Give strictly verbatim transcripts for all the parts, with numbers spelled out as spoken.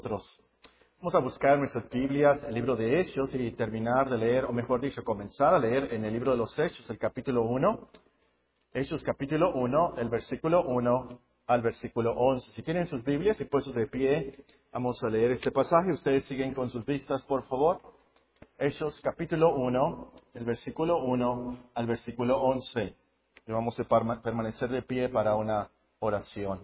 nosotros. Vamos a buscar en nuestras Biblias el libro de Hechos y terminar de leer, o mejor dicho, comenzar a leer en el libro de los Hechos, el capítulo uno. Hechos capítulo uno, el versículo uno al versículo once. Si tienen sus Biblias y puestos de pie, vamos a leer este pasaje. Ustedes siguen con sus vistas, por favor. Hechos capítulo uno, el versículo uno al versículo once. Y vamos a permanecer de pie para una oración.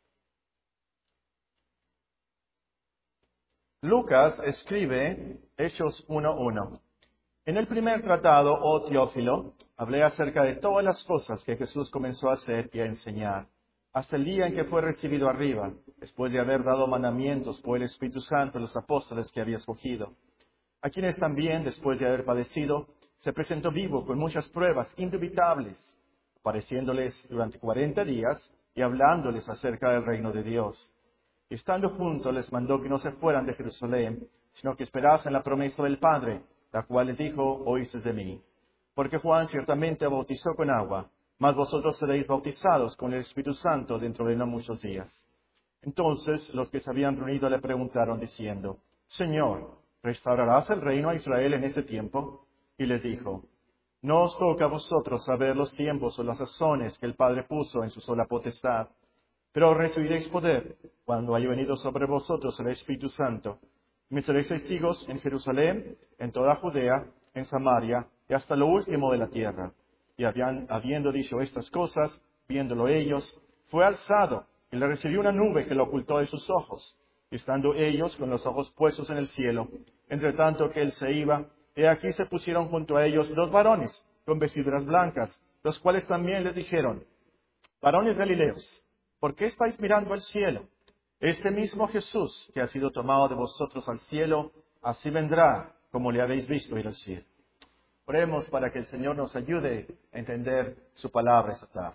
Lucas escribe Hechos uno uno. En el primer tratado, oh Teófilo, hablé acerca de todas las cosas que Jesús comenzó a hacer y a enseñar, hasta el día en que fue recibido arriba, después de haber dado mandamientos por el Espíritu Santo a los apóstoles que había escogido, a quienes también, después de haber padecido, se presentó vivo con muchas pruebas indubitables, apareciéndoles durante cuarenta días y hablándoles acerca del reino de Dios. Y estando juntos les mandó que no se fueran de Jerusalén, sino que esperasen la promesa del Padre, la cual les dijo, oísteis de mí. Porque Juan ciertamente bautizó con agua, mas vosotros seréis bautizados con el Espíritu Santo dentro de no muchos días. Entonces los que se habían reunido le preguntaron diciendo, Señor, ¿restaurarás el reino a Israel en este tiempo? Y les dijo, no os toca a vosotros saber los tiempos o las sazones que el Padre puso en su sola potestad, pero recibiréis poder cuando haya venido sobre vosotros el Espíritu Santo. Me seréis testigos en Jerusalén, en toda Judea, en Samaria y hasta lo último de la tierra. Y habían, habiendo dicho estas cosas, viéndolo ellos, fue alzado y le recibió una nube que lo ocultó de sus ojos. Y estando ellos con los ojos puestos en el cielo, entre tanto que él se iba, he aquí se pusieron junto a ellos dos varones con vestiduras blancas, los cuales también les dijeron, varones galileos, ¿por qué estáis mirando al cielo? Este mismo Jesús que ha sido tomado de vosotros al cielo, así vendrá como le habéis visto ir al cielo. Oremos para que el Señor nos ayude a entender su palabra esta tarde.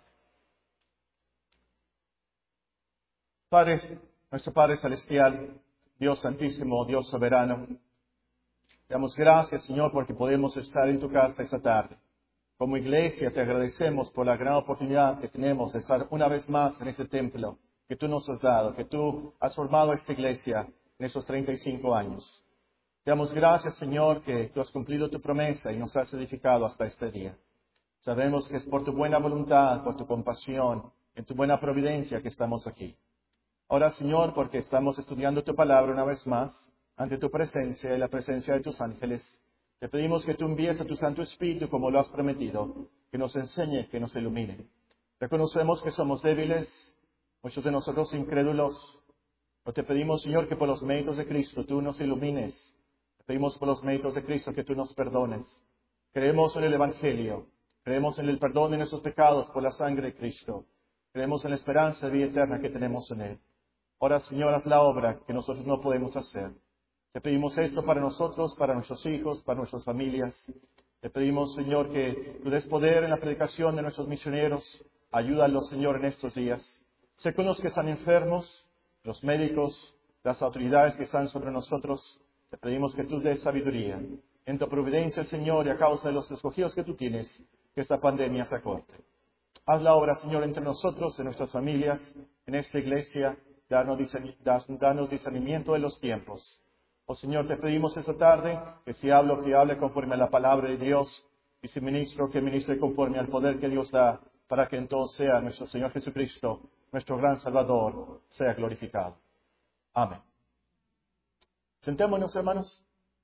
Padre, nuestro Padre Celestial, Dios Santísimo, Dios Soberano, damos gracias, Señor, porque podemos estar en tu casa esta tarde. Como iglesia te agradecemos por la gran oportunidad que tenemos de estar una vez más en este templo que tú nos has dado, que tú has formado esta iglesia en estos treinta y cinco años. Te damos gracias, Señor, que tú has cumplido tu promesa y nos has edificado hasta este día. Sabemos que es por tu buena voluntad, por tu compasión, en tu buena providencia que estamos aquí. Ahora, Señor, porque estamos estudiando tu palabra una vez más, ante tu presencia y la presencia de tus ángeles, te pedimos que tú envíes a tu Santo Espíritu como lo has prometido, que nos enseñe, que nos ilumine. Reconocemos que somos débiles, muchos de nosotros incrédulos, pero te pedimos, Señor, que por los méritos de Cristo tú nos ilumines. Te pedimos por los méritos de Cristo que tú nos perdones. Creemos en el Evangelio, creemos en el perdón de nuestros pecados por la sangre de Cristo. Creemos en la esperanza de vida eterna que tenemos en Él. Ahora, Señor, haz la obra que nosotros no podemos hacer. Te pedimos esto para nosotros, para nuestros hijos, para nuestras familias. Te pedimos, Señor, que tú des poder en la predicación de nuestros misioneros. Ayúdalos, Señor, en estos días. Sé con los que están enfermos, los médicos, las autoridades que están sobre nosotros. Te pedimos que tú des sabiduría. En tu providencia, Señor, y a causa de los escogidos que tú tienes, que esta pandemia se acorte. Haz la obra, Señor, entre nosotros, en nuestras familias, en esta iglesia. Danos, danos discernimiento de los tiempos. Oh Señor, te pedimos esta tarde que si hablo, que hable conforme a la palabra de Dios, y si ministro, que ministre conforme al poder que Dios da, para que entonces sea nuestro Señor Jesucristo, nuestro gran Salvador, sea glorificado. Amén. Sentémonos, hermanos.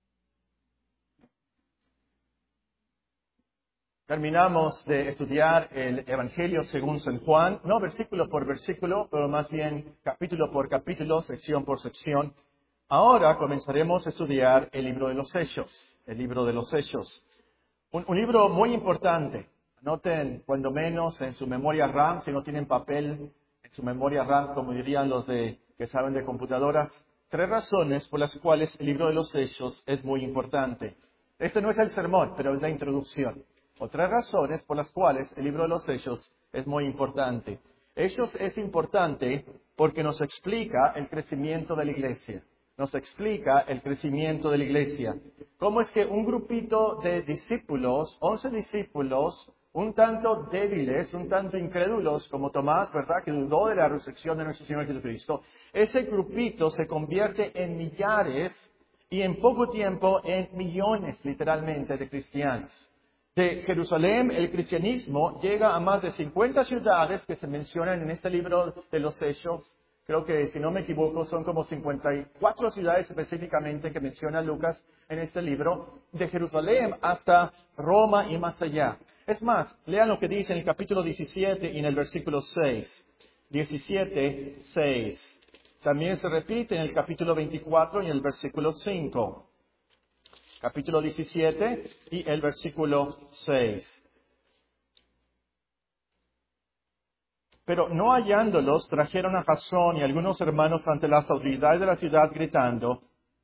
Terminamos de estudiar el Evangelio según San Juan, no versículo por versículo, pero más bien capítulo por capítulo, sección por sección. Ahora comenzaremos a estudiar el libro de los Hechos, el libro de los Hechos. Un, un libro muy importante. Anoten, cuando menos, en su memoria RAM, si no tienen papel, en su memoria RAM, como dirían los de, que saben de computadoras, tres razones por las cuales el libro de los Hechos es muy importante. Este no es el sermón, pero es la introducción. O tres razones por las cuales el libro de los Hechos es muy importante. Hechos es importante porque nos explica el crecimiento de la iglesia. Nos explica el crecimiento de la iglesia. ¿Cómo es que un grupito de discípulos, once discípulos, un tanto débiles, un tanto incrédulos, como Tomás, ¿verdad?, que dudó de la resurrección de nuestro Señor Jesucristo, ese grupito se convierte en millares y en poco tiempo en millones, literalmente, de cristianos. De Jerusalén, el cristianismo llega a más de cincuenta ciudades que se mencionan en este libro de los Hechos. Creo que, si no me equivoco, son como cincuenta y cuatro ciudades específicamente que menciona Lucas en este libro, de Jerusalén hasta Roma y más allá. Es más, lean lo que dice en el capítulo diecisiete y en el versículo seis. diecisiete, seis. También se repite en el capítulo veinticuatro y en el versículo cinco. Capítulo diecisiete y el versículo seis. Pero no hallándolos, trajeron a Jasón y algunos hermanos ante las autoridades de la ciudad gritando,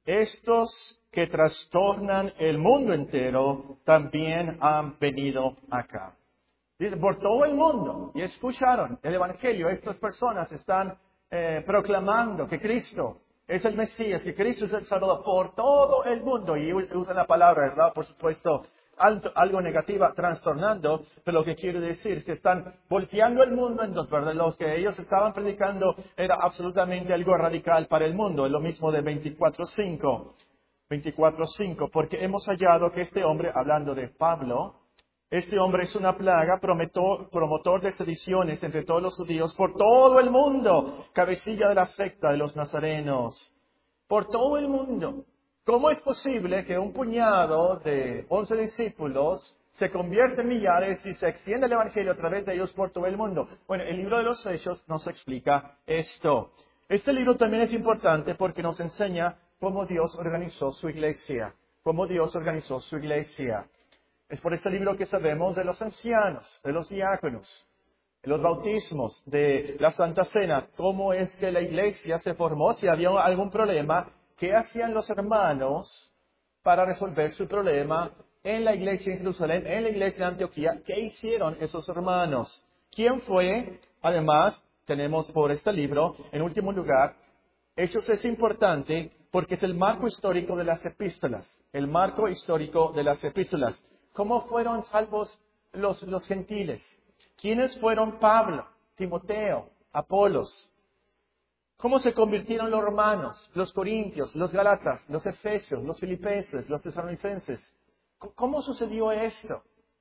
estos que trastornan el mundo entero también han venido acá. Dice, por todo el mundo. Y escucharon el Evangelio. Estas personas están eh, proclamando que Cristo es el Mesías, que Cristo es el Salvador por todo el mundo. Y usan la palabra, ¿verdad? Por supuesto, algo, algo negativa, trastornando, pero lo que quiere decir es que están volteando el mundo en dos, ¿verdad? Lo que ellos estaban predicando era absolutamente algo radical para el mundo. Es lo mismo de veinticuatro cinco. veinticuatro cinco, porque hemos hallado que este hombre, hablando de Pablo, este hombre es una plaga, promotor, promotor de sediciones entre todos los judíos por todo el mundo, cabecilla de la secta de los nazarenos, por todo el mundo. ¿Cómo es posible que un puñado de once discípulos se convierta en millares y se extienda el Evangelio a través de ellos por todo el mundo? Bueno, el libro de los Hechos nos explica esto. Este libro también es importante porque nos enseña cómo Dios organizó su iglesia, cómo Dios organizó su iglesia. Es por este libro que sabemos de los ancianos, de los diáconos, de los bautismos, de la Santa Cena, cómo es que la iglesia se formó, si había algún problema, qué hacían los hermanos para resolver su problema en la iglesia en Jerusalén, en la iglesia de Antioquía, qué hicieron esos hermanos. ¿Quién fue? Además, tenemos por este libro, en último lugar, Hechos es importante porque es el marco histórico de las epístolas, el marco histórico de las epístolas. ¿Cómo fueron salvos los, los gentiles? ¿Quiénes fueron Pablo, Timoteo, Apolos? ¿Cómo se convirtieron los romanos, los corintios, los galatas, los efesios, los filipenses, los tesalonicenses? ¿Cómo sucedió esto?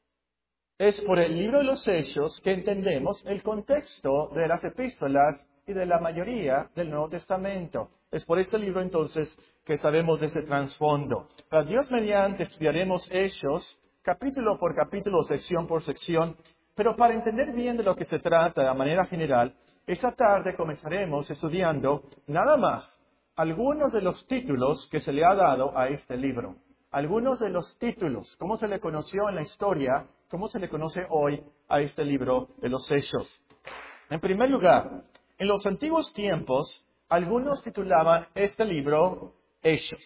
Es por el libro de los Hechos que entendemos el contexto de las epístolas y de la mayoría del Nuevo Testamento. Es por este libro entonces que sabemos de ese trasfondo. Para Dios mediante estudiaremos Hechos capítulo por capítulo, sección por sección, pero para entender bien de lo que se trata de manera general, esta tarde comenzaremos estudiando nada más algunos de los títulos que se le ha dado a este libro. Algunos de los títulos, cómo se le conoció en la historia, cómo se le conoce hoy a este libro de los Hechos. En primer lugar, en los antiguos tiempos, algunos titulaban este libro Hechos.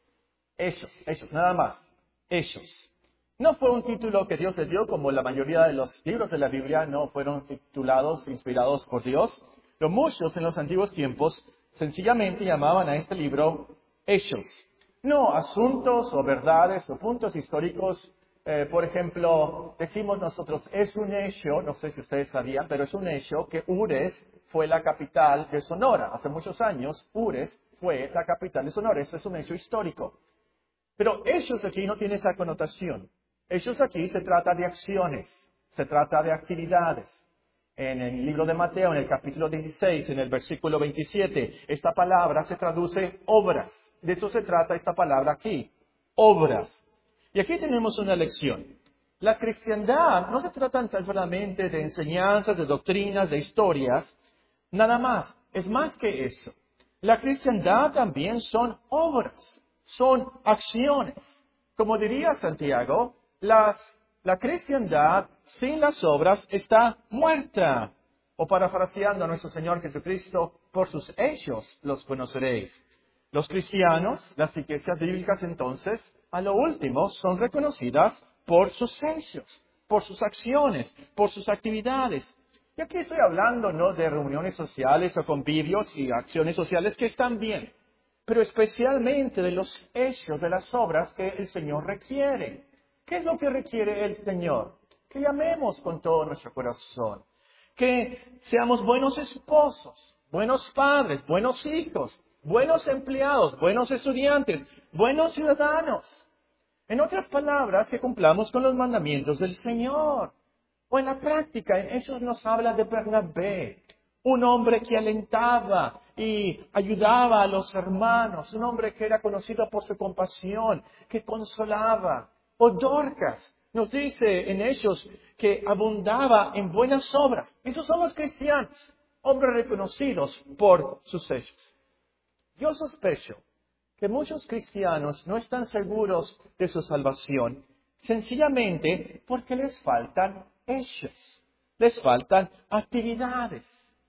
Hechos, Hechos, nada más. Hechos. No fue un título que Dios le dio, como la mayoría de los libros de la Biblia no fueron titulados, inspirados por Dios. Pero muchos en los antiguos tiempos sencillamente llamaban a este libro Hechos. No asuntos o verdades o puntos históricos. Eh, por ejemplo, decimos nosotros, es un hecho, no sé si ustedes sabían, pero es un hecho que Ures fue la capital de Sonora. Hace muchos años, Ures fue la capital de Sonora. Eso es un hecho histórico. Pero Hechos aquí no tiene esa connotación. Hechos aquí se trata de acciones, se trata de actividades. En el libro de Mateo, en el capítulo dieciséis, en el versículo veintisiete, esta palabra se traduce obras. De eso se trata esta palabra aquí, obras. Y aquí tenemos una lección. La cristiandad no se trata tan solamente de enseñanzas, de doctrinas, de historias, nada más. Es más que eso. La cristiandad también son obras, son acciones. Como diría Santiago, las, la cristiandad sin las obras está muerta. O parafraseando a nuestro Señor Jesucristo, por sus hechos los conoceréis. Los cristianos, las iglesias bíblicas entonces, a lo último son reconocidas por sus hechos, por sus acciones, por sus actividades. Y aquí estoy hablando no de reuniones sociales o convivios y acciones sociales que están bien, pero especialmente de los hechos, de las obras que el Señor requiere. ¿Qué es lo que requiere el Señor? que le amemos con todo nuestro corazón, que seamos buenos esposos, buenos padres, buenos hijos, buenos empleados, buenos estudiantes, buenos ciudadanos. En otras palabras, que cumplamos con los mandamientos del Señor. O en la práctica, en Hechos nos habla de Bernabé, un hombre que alentaba y ayudaba a los hermanos, un hombre que era conocido por su compasión, que consolaba. O Dorcas nos dice en Hechos que abundaba en buenas obras. Esos son los cristianos, hombres reconocidos por sus hechos. Yo sospecho que muchos cristianos no están seguros de su salvación, sencillamente porque les faltan hechos, les faltan actividades.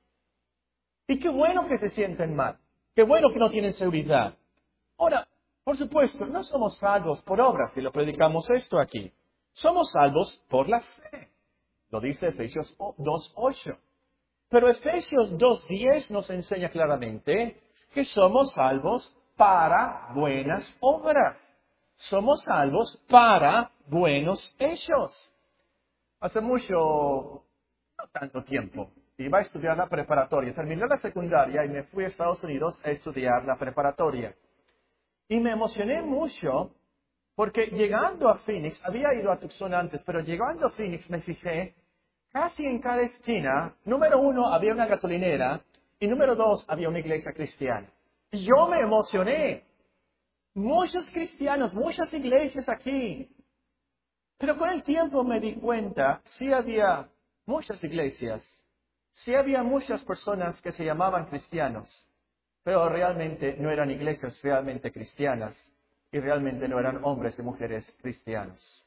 Y qué bueno que se sienten mal, qué bueno que no tienen seguridad. Ahora, por supuesto, no somos salvos por obras, si lo predicamos esto aquí. Somos salvos por la fe. Lo dice Efesios dos ocho. Pero Efesios dos diez nos enseña claramente que somos salvos para buenas obras. Somos salvos para buenos hechos. Hace mucho, no tanto tiempo, iba a estudiar la preparatoria. Terminé la secundaria y me fui a Estados Unidos a estudiar la preparatoria. Y me emocioné mucho porque llegando a Phoenix, había ido a Tucson antes, pero llegando a Phoenix me fijé, casi en cada esquina, número uno, había una gasolinera y número dos, había una iglesia cristiana. Y yo me emocioné. Muchos cristianos, muchas iglesias aquí. Pero con el tiempo me di cuenta, sí había muchas iglesias, sí había muchas personas que se llamaban cristianos, pero realmente no eran iglesias realmente cristianas y realmente no eran hombres y mujeres cristianos.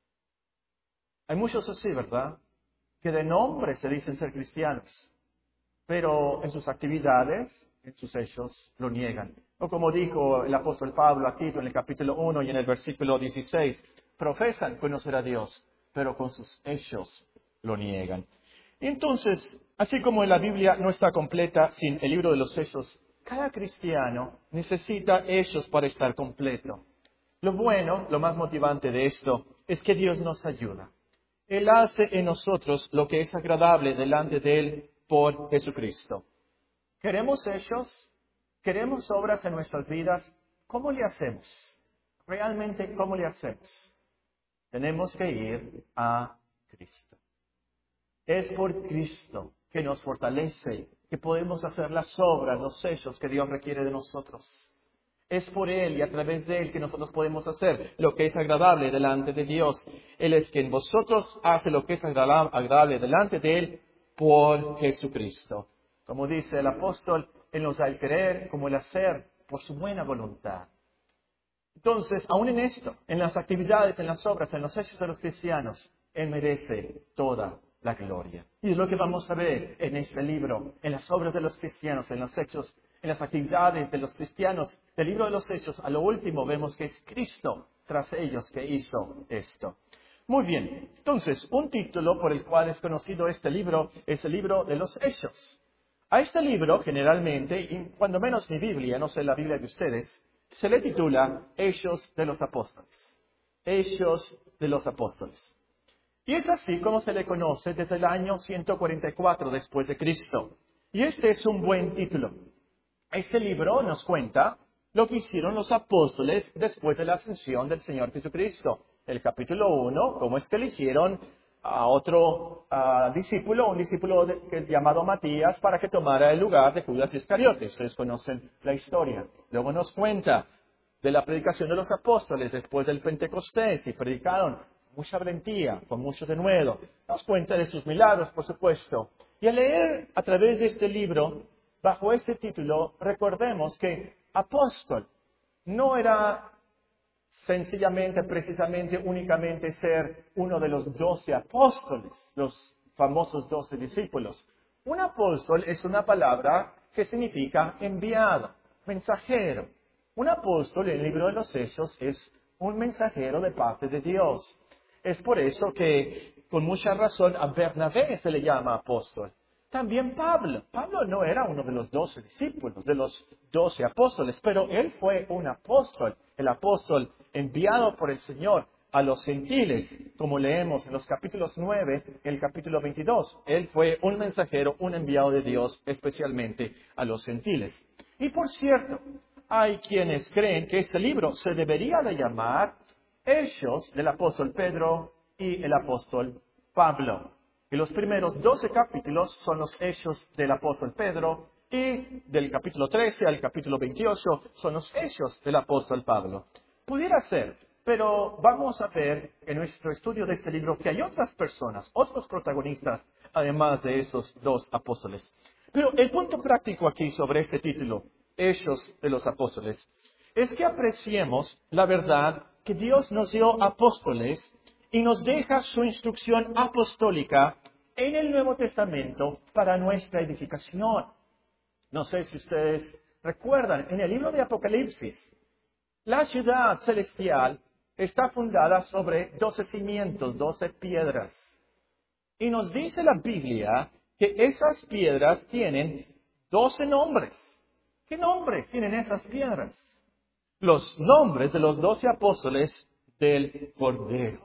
Hay muchos así, ¿verdad? Que de nombre se dicen ser cristianos, pero en sus actividades, en sus hechos, lo niegan. O como dijo el apóstol Pablo a Tito en el capítulo uno y en el versículo dieciséis, profesan conocer a Dios, pero con sus hechos lo niegan. Y entonces, así como en la Biblia no está completa sin el libro de los hechos, cada cristiano necesita hechos para estar completo. Lo bueno, lo más motivante de esto, es que Dios nos ayuda. Él hace en nosotros lo que es agradable delante de Él por Jesucristo. ¿Queremos hechos? ¿Queremos obras en nuestras vidas? ¿Cómo le hacemos? Realmente, ¿cómo le hacemos? Tenemos que ir a Cristo. Es por Cristo que nos fortalece, que podemos hacer las obras, los hechos que Dios requiere de nosotros. Es por Él y a través de Él que nosotros podemos hacer lo que es agradable delante de Dios. Él es quien vosotros hace lo que es agradable delante de Él por Jesucristo. Como dice el apóstol, Él nos da el querer como el hacer por su buena voluntad. Entonces, aún en esto, en las actividades, en las obras, en los hechos de los cristianos, Él merece toda la gloria. Y es lo que vamos a ver en este libro, en las obras de los cristianos, en los hechos, en las actividades de los cristianos, del libro de los hechos. A lo último vemos que es Cristo tras ellos que hizo esto. Muy bien, entonces, un título por el cual es conocido este libro es el libro de los hechos. A este libro, generalmente, y cuando menos mi Biblia, no sé la Biblia de ustedes, se le titula Hechos de los Apóstoles. Hechos de los Apóstoles. Y es así como se le conoce desde el año ciento cuarenta y cuatro después de Cristo. Y este es un buen título. Este libro nos cuenta lo que hicieron los apóstoles después de la ascensión del Señor Jesucristo. El capítulo uno, cómo es que le hicieron a otro uh, discípulo, un discípulo de, que, llamado Matías, para que tomara el lugar de Judas Iscariote. Ustedes conocen la historia. Luego nos cuenta de la predicación de los apóstoles después del Pentecostés, y predicaron mucha valentía, con mucho denuedo. Nos cuenta de sus milagros, por supuesto. Y al leer a través de este libro, bajo este título, recordemos que apóstol no era sencillamente, precisamente, únicamente ser uno de los doce apóstoles, los famosos doce discípulos. Un apóstol es una palabra que significa enviado, mensajero. Un apóstol en el libro de los Hechos es un mensajero de parte de Dios. Es por eso que, con mucha razón, a Bernabé se le llama apóstol. También Pablo. Pablo no era uno de los doce discípulos, de los doce apóstoles, pero él fue un apóstol, el apóstol enviado por el Señor a los gentiles, como leemos en los capítulos nueve y el capítulo veintidós. Él fue un mensajero, un enviado de Dios, especialmente a los gentiles. Y por cierto, hay quienes creen que este libro se debería de llamar Hechos del apóstol Pedro y el apóstol Pablo. Y los primeros doce capítulos son los Hechos del apóstol Pedro, y del capítulo trece al capítulo veintiocho son los Hechos del apóstol Pablo. Pudiera ser, pero vamos a ver en nuestro estudio de este libro que hay otras personas, otros protagonistas, además de esos dos apóstoles. Pero el punto práctico aquí sobre este título, Hechos de los apóstoles, es que apreciemos la verdad que Dios nos dio apóstoles y nos deja su instrucción apostólica en el Nuevo Testamento para nuestra edificación. No sé si ustedes recuerdan, en el libro de Apocalipsis, la ciudad celestial está fundada sobre doce cimientos, doce piedras. Y nos dice la Biblia que esas piedras tienen doce nombres. ¿Qué nombres tienen esas piedras? Los nombres de los doce apóstoles del Cordero.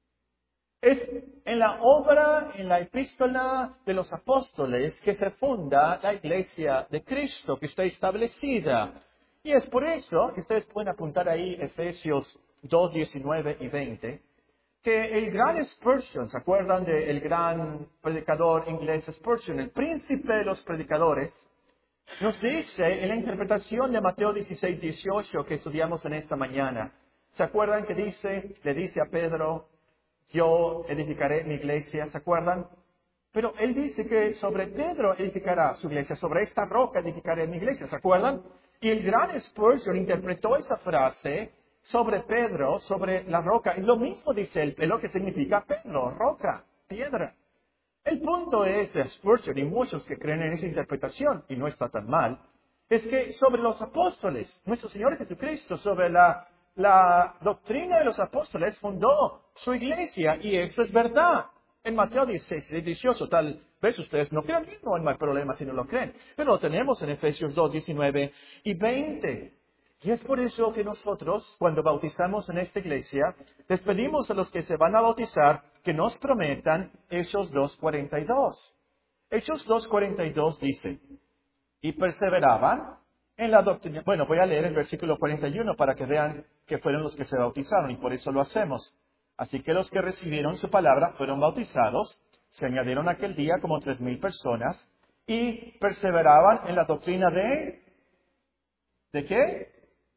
Es en la obra, en la epístola de los apóstoles que se funda la iglesia de Cristo, que está establecida. Y es por eso que ustedes pueden apuntar ahí Efesios dos, diecinueve y veinte, que el gran Spurgeon, ¿se acuerdan del gran predicador inglés Spurgeon, el príncipe de los predicadores? Nos dice en la interpretación de Mateo dieciséis, dieciocho que estudiamos en esta mañana. ¿Se acuerdan que dice, le dice a Pedro, yo edificaré mi iglesia, ¿se acuerdan? Pero él dice que sobre Pedro edificará su iglesia, sobre esta roca edificaré mi iglesia, ¿se acuerdan? Y el gran Spurgeon interpretó esa frase sobre Pedro, sobre la roca, y lo mismo dice él, lo que significa Pedro, roca, piedra. El punto es de Spurgeon y muchos que creen en esa interpretación, y no está tan mal, es que sobre los apóstoles, nuestro Señor Jesucristo, sobre la La doctrina de los apóstoles fundó su iglesia, y esto es verdad. En Mateo dieciséis, dieciocho, tal vez ustedes no crean, no hay mal problema si no lo creen, pero lo tenemos en Efesios dos, diecinueve y veinte. Y es por eso que nosotros, cuando bautizamos en esta iglesia, les pedimos a los que se van a bautizar que nos prometan Hechos dos, cuarenta y dos. Hechos dos, cuarenta y dos dice, y perseveraban en la doctrina. Bueno, voy a leer el versículo cuarenta y uno para que vean que fueron los que se bautizaron, y por eso lo hacemos. Así que los que recibieron su palabra fueron bautizados, se añadieron aquel día como tres mil personas, y perseveraban en la doctrina de... ¿De qué?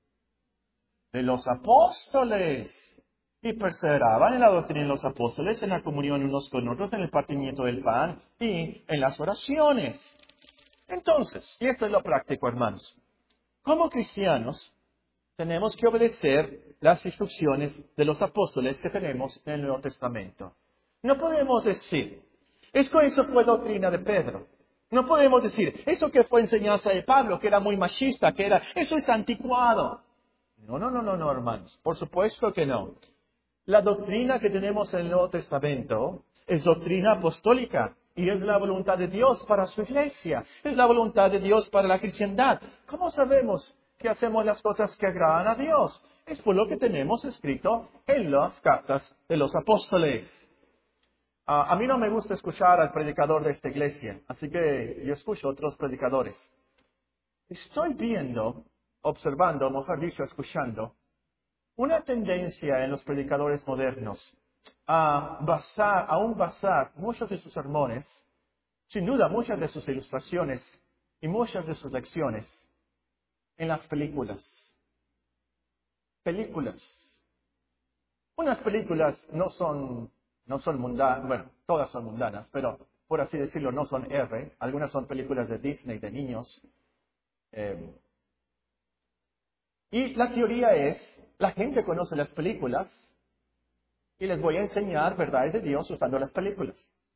De los apóstoles. Y perseveraban en la doctrina de los apóstoles, en la comunión unos con otros, en el partimiento del pan y en las oraciones. Entonces, y esto es lo práctico, hermanos. Como cristianos, tenemos que obedecer las instrucciones de los apóstoles que tenemos en el Nuevo Testamento. No podemos decir, es que eso fue doctrina de Pedro. No podemos decir, eso que fue enseñanza de Pablo, que era muy machista, que era, eso es anticuado. No, no, no, no, no, hermanos. Por supuesto que no. La doctrina que tenemos en el Nuevo Testamento es doctrina apostólica. Y es la voluntad de Dios para su iglesia. Es la voluntad de Dios para la cristiandad. ¿Cómo sabemos que hacemos las cosas que agradan a Dios? Es por lo que tenemos escrito en las cartas de los apóstoles. Uh, a mí no me gusta escuchar al predicador de esta iglesia, así que yo escucho a otros predicadores. Estoy viendo, observando, o mejor dicho, escuchando, una tendencia en los predicadores modernos a basar, a aún basar muchos de sus sermones, sin duda muchas de sus ilustraciones y muchas de sus lecciones, en las películas. Películas. Unas películas no son, no son mundanas, bueno, todas son mundanas, pero por así decirlo no son R. Algunas son películas de Disney, de niños. Eh, y la teoría es, la gente conoce las películas, y les voy a enseñar verdades de Dios usando las películas.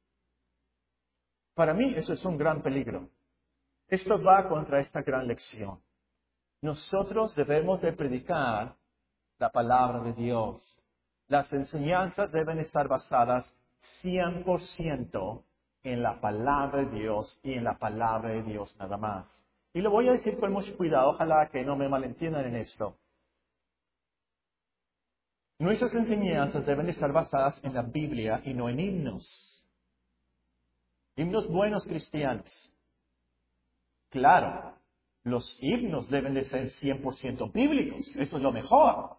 Para mí eso es un gran peligro. Esto va contra esta gran lección. Nosotros debemos de predicar la palabra de Dios. Las enseñanzas deben estar basadas cien por ciento en la palabra de Dios y en la palabra de Dios nada más. Y lo voy a decir con mucho cuidado, ojalá que no me malentiendan en esto. Nuestras enseñanzas deben estar basadas en la Biblia y no en himnos. Himnos buenos cristianos. Claro, los himnos deben de ser cien por ciento bíblicos. Eso es lo mejor.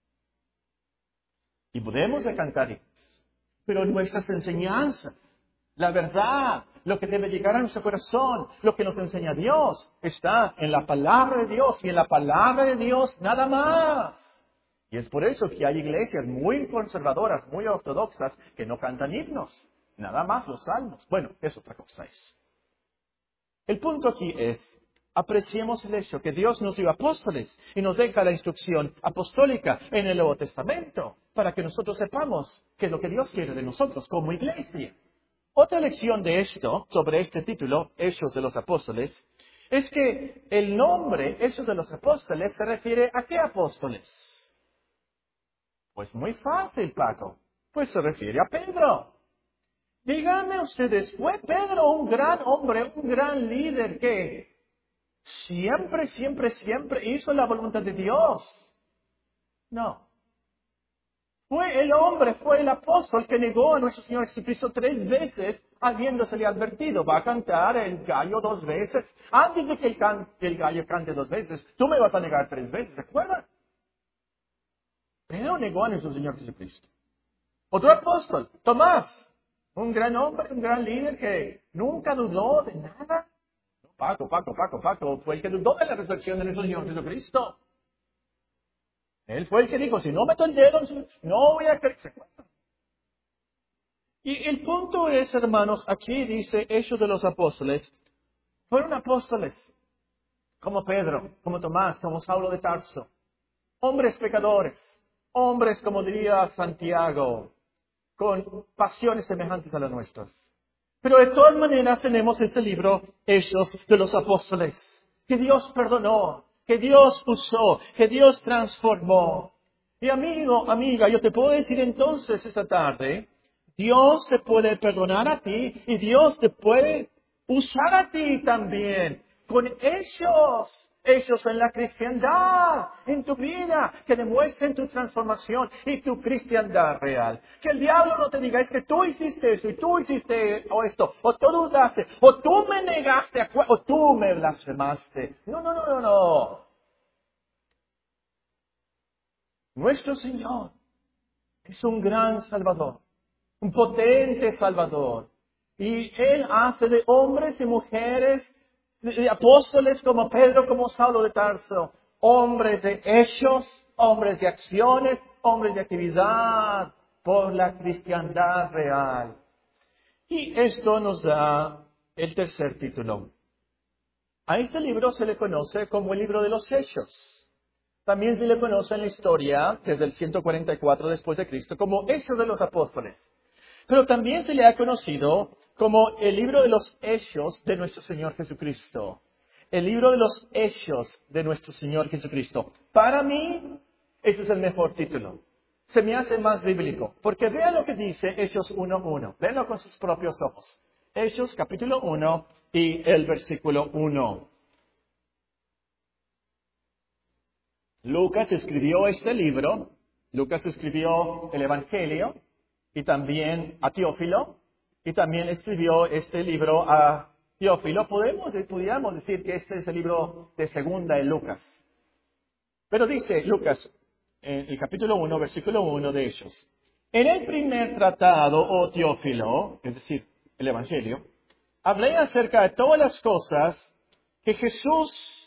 Y podemos de cantar himnos. Pero nuestras enseñanzas, la verdad, lo que debe llegar a nuestro corazón, lo que nos enseña Dios, está en la palabra de Dios y en la palabra de Dios nada más. Y es por eso que hay iglesias muy conservadoras, muy ortodoxas, que no cantan himnos, nada más los salmos. Bueno, es otra cosa eso. El punto aquí es, apreciemos el hecho que Dios nos dio apóstoles y nos deja la instrucción apostólica en el Nuevo Testamento para que nosotros sepamos qué es lo que Dios quiere de nosotros como iglesia. Otra lección de esto, sobre este título, Hechos de los Apóstoles, es que el nombre Hechos de los Apóstoles se refiere a qué apóstoles. Pues muy fácil, Paco. Pues se refiere a Pedro. Díganme ustedes, ¿fue Pedro un gran hombre, un gran líder que siempre, siempre, siempre hizo la voluntad de Dios? No. Fue el hombre, fue el apóstol que negó a nuestro Señor Jesucristo tres veces, habiéndosele advertido, va a cantar el gallo dos veces. Antes de que el, can, que el gallo cante dos veces, tú me vas a negar tres veces, ¿recuerdan? Pedro negó a nuestro Señor Jesucristo. Otro apóstol, Tomás. Un gran hombre, un gran líder que nunca dudó de nada. Paco, Paco, Paco, Paco, fue el que dudó de la resurrección de nuestro Señor Jesucristo. Él fue el que dijo, si no meto el dedo, no voy a creer. Y el punto es, hermanos, aquí dice Hechos de los Apóstoles, fueron apóstoles, como Pedro, como Tomás, como Saulo de Tarso, hombres pecadores, hombres, como diría Santiago, con pasiones semejantes a las nuestras. Pero de todas maneras tenemos este libro, Hechos de los Apóstoles, que Dios perdonó, que Dios usó, que Dios transformó. Y amigo, amiga, yo te puedo decir entonces esta tarde, Dios te puede perdonar a ti y Dios te puede usar a ti también con hechos. Hechos en la cristiandad, en tu vida, que demuestren tu transformación y tu cristiandad real. Que el diablo no te diga, es que tú hiciste eso y tú hiciste o esto, o tú dudaste, o tú me negaste, o tú me blasfemaste. No, no, no, no, no. Nuestro Señor es un gran Salvador, un potente Salvador. Y Él hace de hombres y mujeres de apóstoles como Pedro, como Saulo de Tarso, hombres de hechos, hombres de acciones, hombres de actividad por la cristiandad real. Y esto nos da el tercer título. A este libro se le conoce como el libro de los Hechos. También se le conoce en la historia, desde el ciento cuarenta y cuatro después de Cristo, como Hechos de los Apóstoles. Pero también se le ha conocido como el libro de los Hechos de nuestro Señor Jesucristo. El libro de los Hechos de nuestro Señor Jesucristo. Para mí, ese es el mejor título. Se me hace más bíblico. Porque vean lo que dice Hechos uno uno. Véanlo con sus propios ojos. Hechos capítulo uno y el versículo uno. Lucas escribió este libro. Lucas escribió el Evangelio. Y también a Teófilo, y también escribió este libro a Teófilo. Podemos, pudiéramos decir que este es el libro de segunda de Lucas. Pero dice Lucas, en el capítulo uno, versículo uno de Hechos, en el primer tratado, oh Teófilo, es decir, el Evangelio, hablé acerca de todas las cosas que Jesús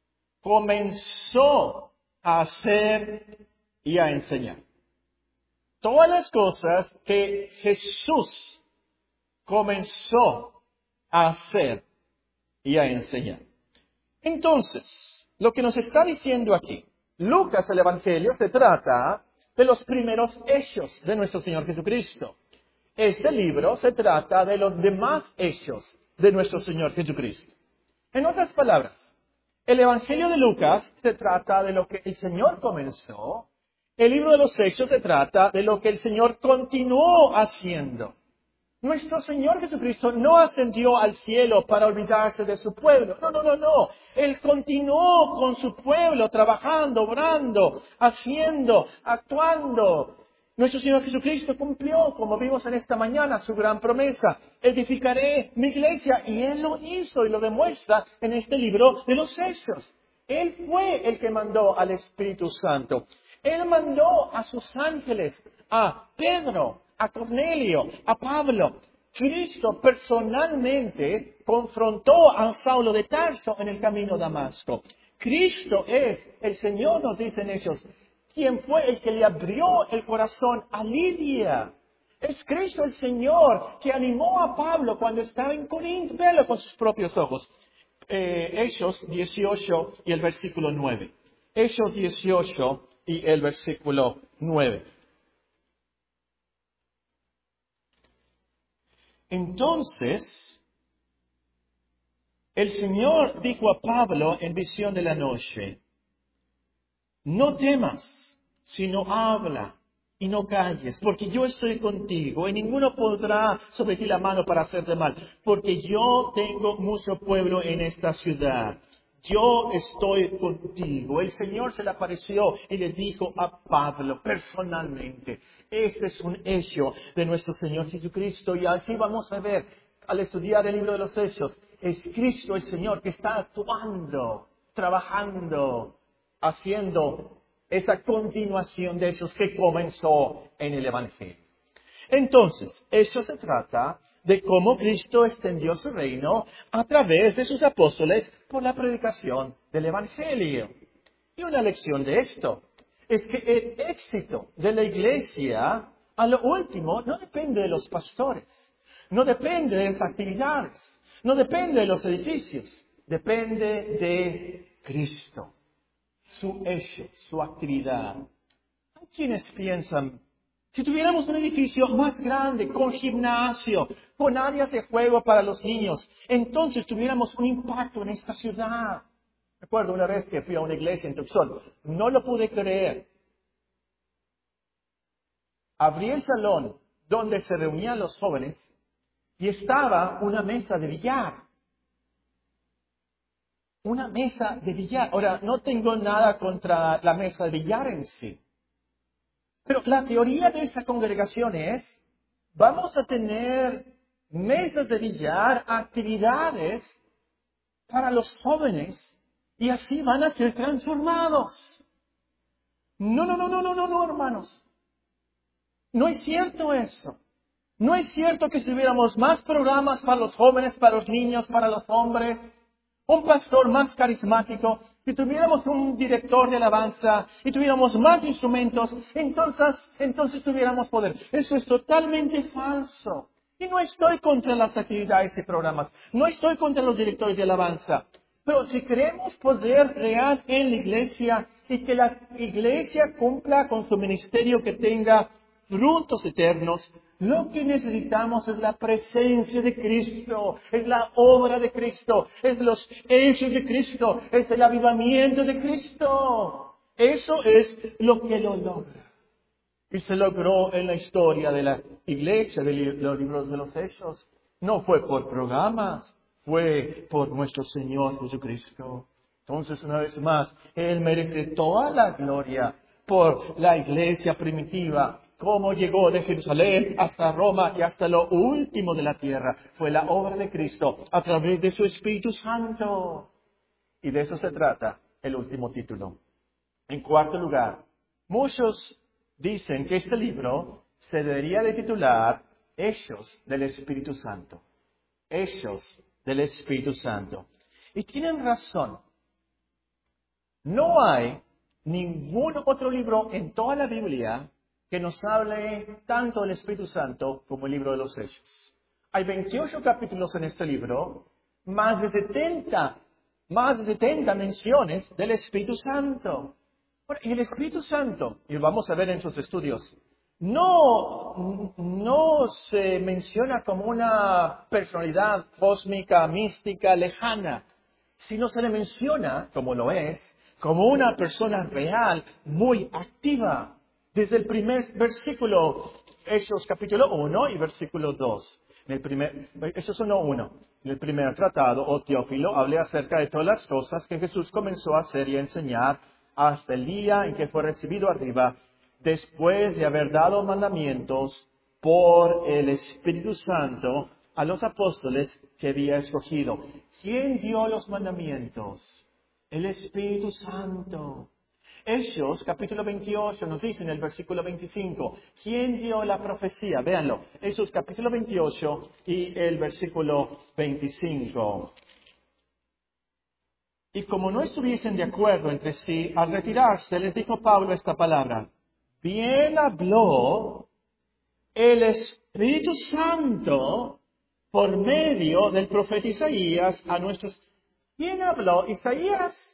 comenzó a hacer y a enseñar. Todas las cosas que Jesús comenzó a hacer y a enseñar. Entonces, lo que nos está diciendo aquí, Lucas, el Evangelio, se trata de los primeros hechos de nuestro Señor Jesucristo. Este libro se trata de los demás hechos de nuestro Señor Jesucristo. En otras palabras, el Evangelio de Lucas se trata de lo que el Señor comenzó. El libro de los Hechos se trata de lo que el Señor continuó haciendo. Nuestro Señor Jesucristo no ascendió al cielo para olvidarse de su pueblo. No, no, no, no. Él continuó con su pueblo, trabajando, obrando, haciendo, actuando. Nuestro Señor Jesucristo cumplió, como vimos en esta mañana, su gran promesa. Edificaré mi iglesia. Y Él lo hizo y lo demuestra en este libro de los Hechos. Él fue el que mandó al Espíritu Santo. Él mandó a sus ángeles, a Pedro, a Cornelio, a Pablo. Cristo personalmente confrontó a Saulo de Tarso en el camino a Damasco. Cristo es, el Señor nos dice en Hechos, quien fue el que le abrió el corazón a Lidia. Es Cristo el Señor que animó a Pablo cuando estaba en Corinto. Véalo con sus propios ojos. Eh, Hechos dieciocho y el versículo nueve. Hechos dieciocho y el versículo nueve. Entonces, el Señor dijo a Pablo en visión de la noche, no temas, sino habla y no calles, porque yo estoy contigo y ninguno podrá sobre ti la mano para hacerte mal, porque yo tengo mucho pueblo en esta ciudad. Yo estoy contigo. El Señor se le apareció y le dijo a Pablo personalmente. Este es un hecho de nuestro Señor Jesucristo. Y así vamos a ver, al estudiar el libro de los Hechos, es Cristo el Señor que está actuando, trabajando, haciendo esa continuación de esos que comenzó en el Evangelio. Entonces, eso se trata de cómo Cristo extendió su reino a través de sus apóstoles por la predicación del Evangelio. Y una lección de esto es que el éxito de la iglesia, a lo último, no depende de los pastores, no depende de las actividades, no depende de los edificios, depende de Cristo, su hecho, su actividad. Hay quienes piensan, si tuviéramos un edificio más grande, con gimnasio, con áreas de juego para los niños, entonces tuviéramos un impacto en esta ciudad. Recuerdo una vez que fui a una iglesia en Tucson, no lo pude creer. Abrí el salón donde se reunían los jóvenes y estaba una mesa de billar. Una mesa de billar. Ahora, no tengo nada contra la mesa de billar en sí. Pero la teoría de esa congregación es, vamos a tener mesas de billar, actividades para los jóvenes y así van a ser transformados. No, no, no, no, no, no, no, hermanos. No es cierto eso. No es cierto que si tuviéramos más programas para los jóvenes, para los niños, para los hombres, un pastor más carismático, si tuviéramos un director de alabanza y tuviéramos más instrumentos, entonces, entonces tuviéramos poder. Eso es totalmente falso. Y no estoy contra las actividades y programas, no estoy contra los directores de alabanza. Pero si queremos poder real en la iglesia y que la iglesia cumpla con su ministerio, que tenga frutos eternos, lo que necesitamos es la presencia de Cristo, es la obra de Cristo, es los hechos de Cristo, es el avivamiento de Cristo. Eso es lo que lo logra. Y se logró en la historia de la iglesia, de los libros de los Hechos. No fue por programas, fue por nuestro Señor Jesucristo. Entonces, una vez más, Él merece toda la gloria por la iglesia primitiva. Cómo llegó de Jerusalén hasta Roma y hasta lo último de la tierra. Fue la obra de Cristo a través de su Espíritu Santo. Y de eso se trata el último título. En cuarto lugar, muchos dicen que este libro se debería de titular Hechos del Espíritu Santo. Hechos del Espíritu Santo. Y tienen razón. No hay ningún otro libro en toda la Biblia que nos hable tanto del Espíritu Santo como el libro de los Hechos. Hay veintiocho capítulos en este libro, más de setenta, más de setenta menciones del Espíritu Santo. Bueno, y el Espíritu Santo, y lo vamos a ver en sus estudios, no, no se menciona como una personalidad cósmica, mística, lejana, sino se le menciona, como lo es, como una persona real, muy activa. Desde el primer versículo, Hechos capítulo uno y versículo dos. En el primer, eso es uno uno. En el primer tratado, o Teófilo, hablé acerca de todas las cosas que Jesús comenzó a hacer y a enseñar hasta el día en que fue recibido arriba, después de haber dado mandamientos por el Espíritu Santo a los apóstoles que había escogido. ¿Quién dio los mandamientos? El Espíritu Santo. Hechos, capítulo veintiocho, nos dice en el versículo veinticinco, ¿quién dio la profecía? Véanlo, Hechos capítulo veintiocho y el versículo veinticinco. Y como no estuviesen de acuerdo entre sí, al retirarse les dijo Pablo esta palabra: bien habló el Espíritu Santo por medio del profeta Isaías a nuestros... ¿Quién habló? Isaías.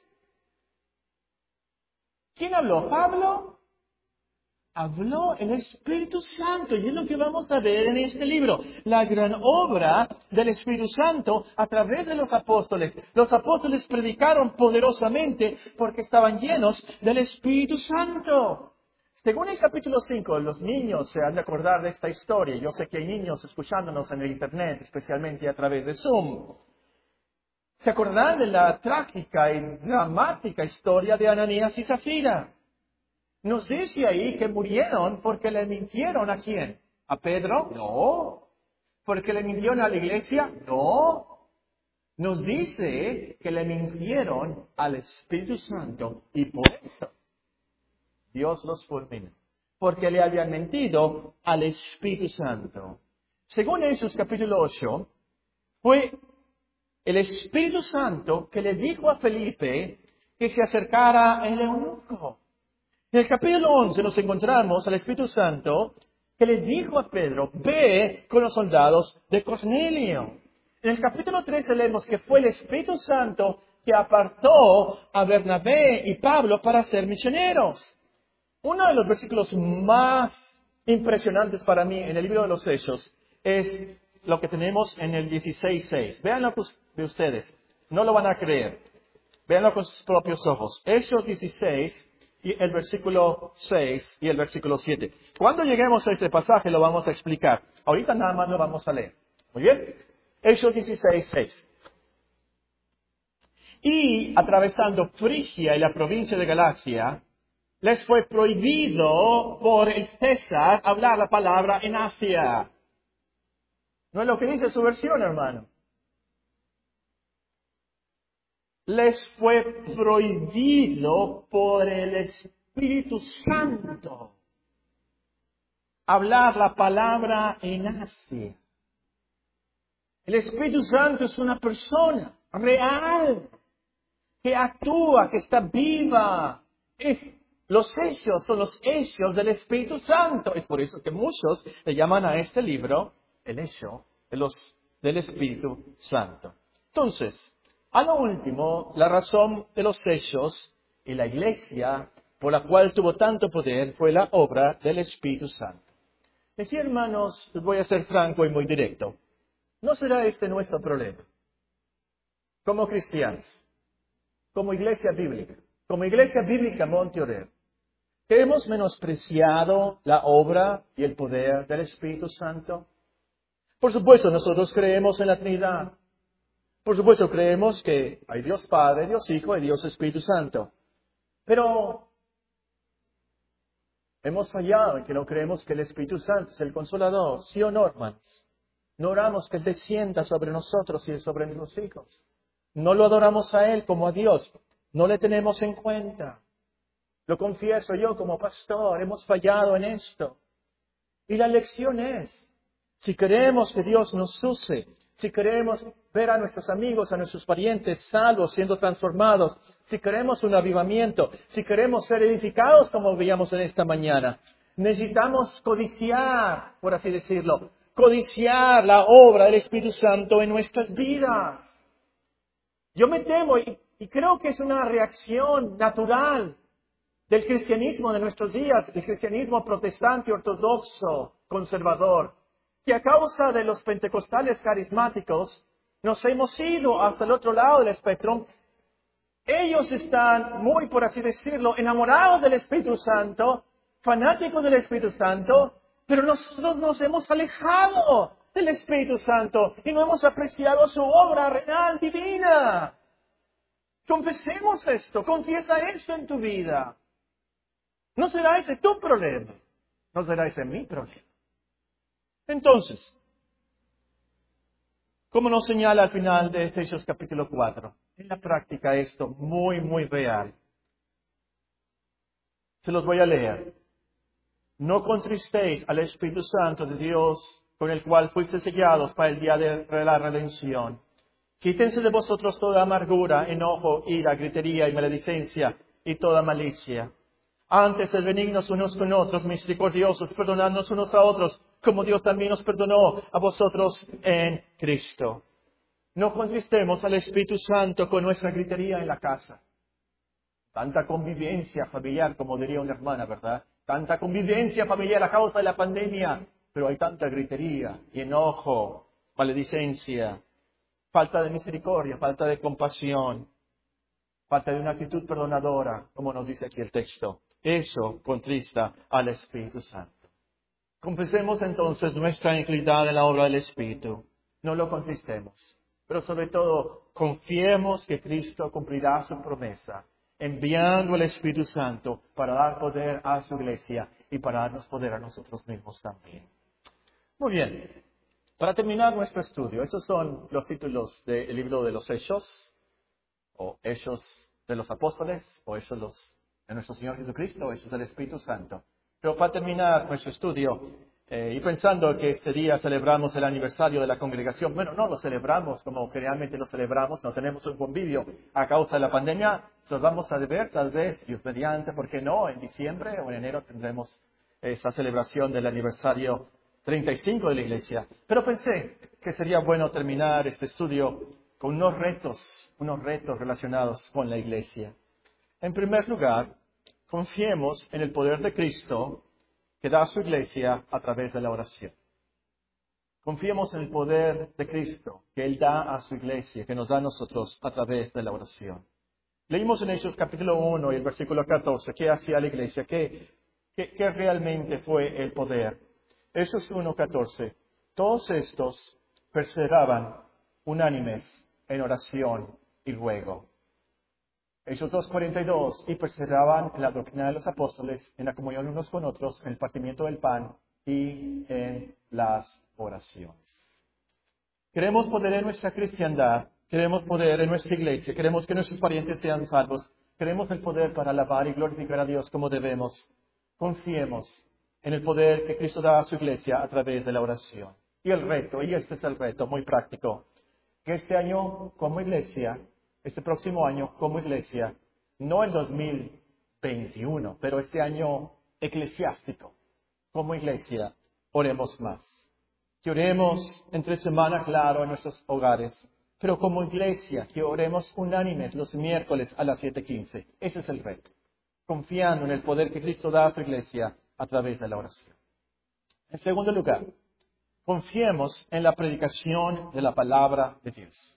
¿Quién habló? ¿Pablo? Habló el Espíritu Santo, y es lo que vamos a ver en este libro. La gran obra del Espíritu Santo a través de los apóstoles. Los apóstoles predicaron poderosamente porque estaban llenos del Espíritu Santo. Según el capítulo cinco, los niños se han de acordar de esta historia. Yo sé que hay niños escuchándonos en el Internet, especialmente a través de Zoom. ¿Se acordarán de la trágica y dramática historia de Ananías y Zafira? Nos dice ahí que murieron porque le mintieron ¿a quién? ¿A Pedro? No. ¿Porque le mintieron a la iglesia? No. Nos dice que le mintieron al Espíritu Santo y por eso Dios los fulminó. Porque le habían mentido al Espíritu Santo. Según Hechos capítulo ocho, fue el Espíritu Santo que le dijo a Felipe que se acercara al eunuco. En el capítulo once nos encontramos al Espíritu Santo que le dijo a Pedro, ve con los soldados de Cornelio. En el capítulo trece leemos que fue el Espíritu Santo que apartó a Bernabé y Pablo para ser misioneros. Uno de los versículos más impresionantes para mí en el libro de los Hechos es lo que tenemos en el dieciséis seis. Véanlo de ustedes, no lo van a creer. Véanlo con sus propios ojos. Hechos dieciséis y el versículo seis y el versículo siete. Cuando lleguemos a ese pasaje lo vamos a explicar. Ahorita nada más lo vamos a leer. Muy bien. Hechos dieciséis seis. Y atravesando Frigia y la provincia de Galacia, les fue prohibido por el César hablar la palabra en Asia. No es lo que dice su versión, hermano. Les fue prohibido por el Espíritu Santo hablar la palabra en Asia. El Espíritu Santo es una persona real que actúa, que está viva. Es, los hechos son los hechos del Espíritu Santo. Es por eso que muchos le llaman a este libro el hecho de los, del Espíritu Santo. Entonces, a lo último, la razón de los hechos y la iglesia por la cual tuvo tanto poder fue la obra del Espíritu Santo. Decía, hermanos, les voy a ser franco y muy directo. ¿No será este nuestro problema? Como cristianos, como iglesia bíblica, como iglesia bíblica Monte Oreb, que hemos menospreciado la obra y el poder del Espíritu Santo. Por supuesto, nosotros creemos en la Trinidad. Por supuesto, creemos que hay Dios Padre, Dios Hijo y Dios Espíritu Santo. Pero hemos fallado en que no creemos que el Espíritu Santo es el Consolador. ¿Sí o no, hermanos? No oramos que Él descienda sobre nosotros y sobre nuestros hijos. No lo adoramos a Él como a Dios. No le tenemos en cuenta. Lo confieso yo como pastor. Hemos fallado en esto. Y la lección es, si queremos que Dios nos use, si queremos ver a nuestros amigos, a nuestros parientes salvos, siendo transformados, si queremos un avivamiento, si queremos ser edificados como veíamos en esta mañana, necesitamos codiciar, por así decirlo, codiciar la obra del Espíritu Santo en nuestras vidas. Yo me temo y, y creo que es una reacción natural del cristianismo de nuestros días, del cristianismo protestante, ortodoxo, conservador, que a causa de los pentecostales carismáticos nos hemos ido hasta el otro lado del espectro. Ellos están muy, por así decirlo, enamorados del Espíritu Santo, fanáticos del Espíritu Santo, pero nosotros nos hemos alejado del Espíritu Santo y no hemos apreciado su obra real, divina. Confesemos esto, confiesa esto en tu vida. No será ese tu problema, no será ese mi problema. Entonces, como nos señala al final de Efesios capítulo cuatro, en la práctica esto muy, muy real. Se los voy a leer. No contristéis al Espíritu Santo de Dios, con el cual fuiste sellados para el día de la redención. Quítense de vosotros toda amargura, enojo, ira, gritería y maledicencia y toda malicia. Antes, sed benignos unos con otros, misericordiosos, perdonadnos unos a otros, como Dios también nos perdonó a vosotros en Cristo. No contristemos al Espíritu Santo con nuestra gritería en la casa. Tanta convivencia familiar, como diría una hermana, ¿verdad? Tanta convivencia familiar a causa de la pandemia, pero hay tanta gritería y enojo, maledicencia, falta de misericordia, falta de compasión, falta de una actitud perdonadora, como nos dice aquí el texto. Eso contrista al Espíritu Santo. Confesemos entonces nuestra inclinación en la obra del Espíritu. No lo contristemos, pero sobre todo confiemos que Cristo cumplirá su promesa, enviando el Espíritu Santo para dar poder a su iglesia y para darnos poder a nosotros mismos también. Muy bien, para terminar nuestro estudio, esos son los títulos del libro de los Hechos, o Hechos de los Apóstoles, o Hechos los, de nuestro Señor Jesucristo, o Hechos del Espíritu Santo. Pero para terminar nuestro estudio, eh, y pensando que este día celebramos el aniversario de la congregación, bueno, no lo celebramos como generalmente lo celebramos, no tenemos un convivio a causa de la pandemia, nos vamos a ver tal vez, Dios mediante, ¿por qué no? En diciembre o en enero tendremos esa celebración del aniversario treinta y cinco de la iglesia. Pero pensé que sería bueno terminar este estudio con unos retos, unos retos relacionados con la iglesia. En primer lugar, confiemos en el poder de Cristo que da a su iglesia a través de la oración. Confiemos en el poder de Cristo que Él da a su iglesia, que nos da a nosotros a través de la oración. Leímos en Hechos capítulo uno y el versículo catorce qué hacía la iglesia, qué, qué, qué realmente fue el poder. Hechos uno catorce. Todos estos perseveraban unánimes en oración y ruego. Hechos dos cuarenta y dos. Y perseveraban en la doctrina de los apóstoles, en la comunión unos con otros, en el partimiento del pan y en las oraciones. Queremos poder en nuestra cristiandad, queremos poder en nuestra iglesia, queremos que nuestros parientes sean salvos, queremos el poder para alabar y glorificar a Dios como debemos. Confiemos en el poder que Cristo da a su iglesia a través de la oración. Y el reto, y este es el reto muy práctico, que este año como iglesia, este próximo año como iglesia, no el dos mil veintiuno, pero este año eclesiástico, como iglesia, oremos más. Que oremos entre semanas, claro, en nuestros hogares, pero como iglesia, que oremos unánimes los miércoles a las siete quince. Ese es el reto, confiando en el poder que Cristo da a su iglesia a través de la oración. En segundo lugar, confiemos en la predicación de la palabra de Dios.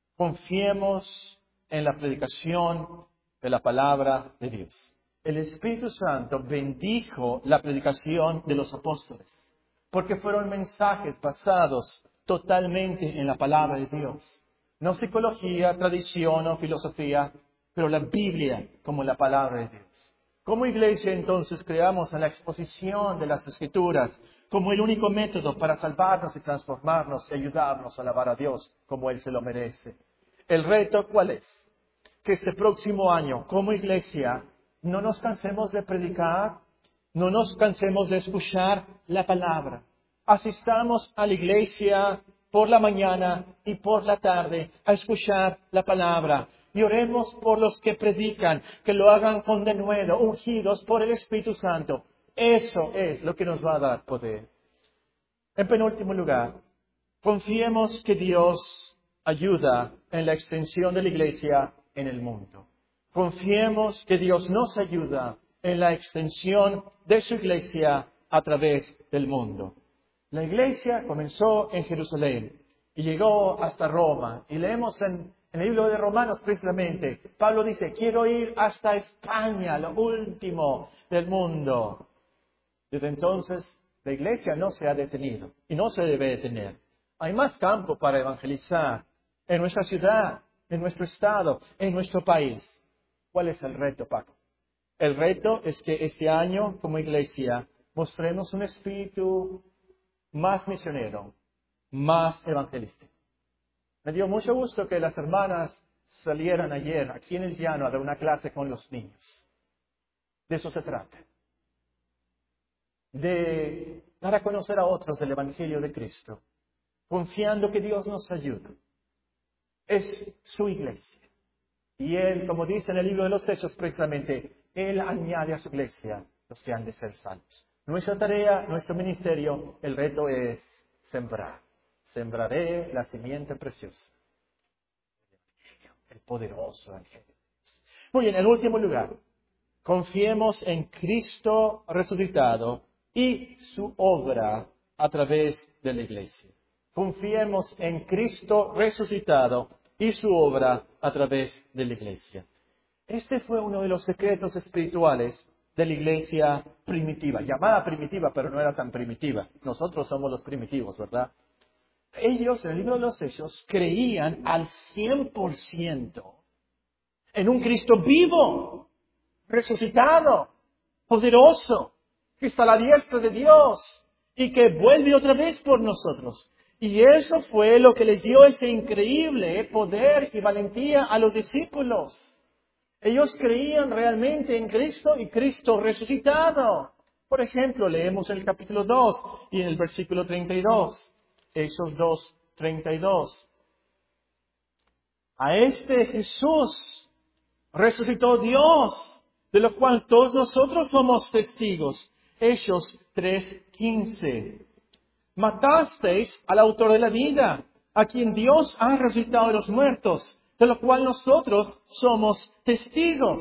Confiemos en la predicación de la palabra de Dios. El Espíritu Santo bendijo la predicación de los apóstoles, porque fueron mensajes basados totalmente en la palabra de Dios. No psicología, tradición o filosofía, pero la Biblia como la palabra de Dios. Como iglesia, entonces, creamos en la exposición de las Escrituras como el único método para salvarnos y transformarnos y ayudarnos a alabar a Dios como Él se lo merece. ¿El reto cuál es? Que este próximo año, como iglesia, no nos cansemos de predicar, no nos cansemos de escuchar la palabra. Asistamos a la iglesia por la mañana y por la tarde a escuchar la palabra. Y oremos por los que predican, que lo hagan con denuedo, ungidos por el Espíritu Santo. Eso es lo que nos va a dar poder. En penúltimo lugar, confiemos que Dios ayuda en la extensión de la iglesia en el mundo. Confiemos que Dios nos ayuda en la extensión de su iglesia a través del mundo. La iglesia comenzó en Jerusalén y llegó hasta Roma. Y leemos en, en el libro de Romanos precisamente, Pablo dice, quiero ir hasta España, lo último del mundo. Desde entonces, la iglesia no se ha detenido y no se debe detener. Hay más campo para evangelizar en nuestra ciudad, en nuestro estado, en nuestro país. ¿Cuál es el reto, Paco? El reto es que este año, como iglesia, mostremos un espíritu más misionero, más evangelístico. Me dio mucho gusto que las hermanas salieran ayer aquí en el llano a dar una clase con los niños. De eso se trata. De dar a conocer a otros el Evangelio de Cristo, confiando que Dios nos ayuda. Es su iglesia. Y Él, como dice en el libro de los Hechos precisamente, Él añade a su iglesia los que han de ser salvos. Nuestra tarea, nuestro ministerio, el reto es sembrar. Sembraré la simiente preciosa. El poderoso Evangelio. Muy bien, en último lugar, confiemos en Cristo resucitado y su obra a través de la iglesia. Confiemos en Cristo resucitado y su obra a través de la iglesia. Este fue uno de los secretos espirituales de la iglesia primitiva, llamada primitiva, pero no era tan primitiva. Nosotros somos los primitivos, ¿verdad? Ellos, en el libro de los Hechos, creían al cien por ciento en un Cristo vivo, resucitado, poderoso, que está a la diestra de Dios y que vuelve otra vez por nosotros. Y eso fue lo que les dio ese increíble poder y valentía a los discípulos. Ellos creían realmente en Cristo y Cristo resucitado. Por ejemplo, leemos en el capítulo dos y en el versículo treinta y dos. Hechos dos, treinta y dos. A este Jesús resucitó Dios, de lo cual todos nosotros somos testigos. Hechos tres, quince. Matasteis al autor de la vida, a quien Dios ha resucitado de los muertos, de lo cual nosotros somos testigos.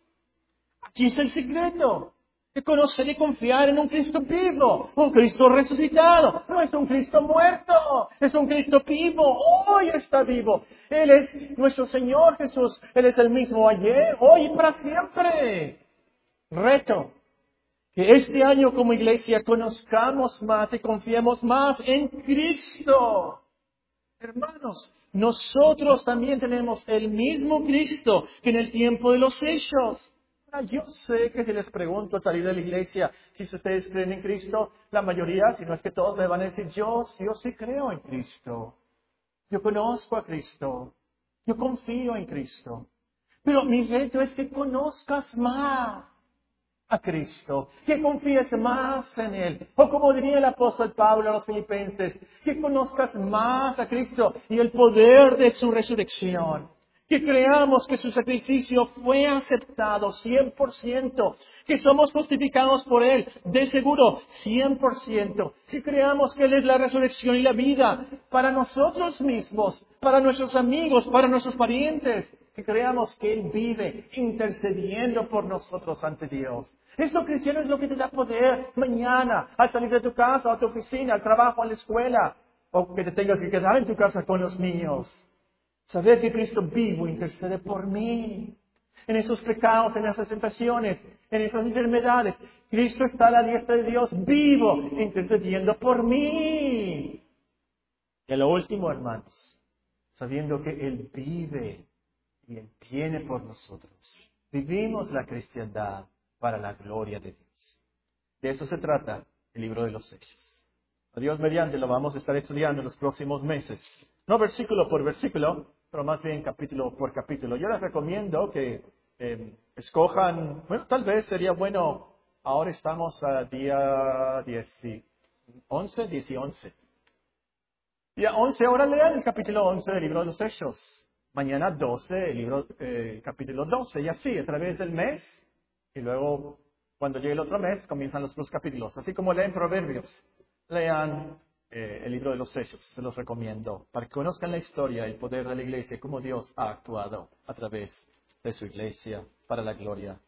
Aquí es el secreto. De conocer y confiar en un Cristo vivo, un Cristo resucitado. No es un Cristo muerto, es un Cristo vivo. Hoy está vivo. Él es nuestro Señor Jesús. Él es el mismo ayer, hoy y para siempre. Reto. Que este año como iglesia conozcamos más y confiemos más en Cristo. Hermanos, nosotros también tenemos el mismo Cristo que en el tiempo de los Hechos. Yo sé que si les pregunto al salir de la iglesia si ustedes creen en Cristo, la mayoría, si no es que todos, me van a decir, yo, yo sí creo en Cristo. Yo conozco a Cristo. Yo confío en Cristo. Pero mi reto es que conozcas más a Cristo, que confíes más en Él. O como diría el apóstol Pablo a los filipenses, que conozcas más a Cristo y el poder de su resurrección. Que creamos que su sacrificio fue aceptado cien por ciento, que somos justificados por Él, de seguro, cien por ciento. Que creamos que Él es la resurrección y la vida para nosotros mismos, para nuestros amigos, para nuestros parientes. Que creamos que Él vive intercediendo por nosotros ante Dios. Esto, cristiano, es lo que te da poder mañana al salir de tu casa, a tu oficina, al trabajo, a la escuela, o que te tengas que quedar en tu casa con los niños. Saber que Cristo vivo intercede por mí. En esos pecados, en esas tentaciones, en esas enfermedades. Cristo está a la diestra de Dios vivo, intercediendo por mí. Y a lo último, hermanos, sabiendo que Él vive y Él viene por nosotros. Vivimos la cristiandad para la gloria de Dios. De eso se trata el libro de los Hechos. A Dios mediante lo vamos a estar estudiando en los próximos meses. No versículo por versículo, pero más bien capítulo por capítulo. Yo les recomiendo que eh, escojan, bueno, tal vez sería bueno, ahora estamos a día diez y once, diez y once. Día once, ahora lean el capítulo once del libro de los Hechos. Mañana doce, el libro, eh, capítulo doce, y así, a través del mes. Y luego, cuando llegue el otro mes, comienzan los dos capítulos. Así como leen Proverbios, lean eh, el libro de los Hechos. Se los recomiendo para que conozcan la historia, el poder de la iglesia, cómo Dios ha actuado a través de su iglesia para la gloria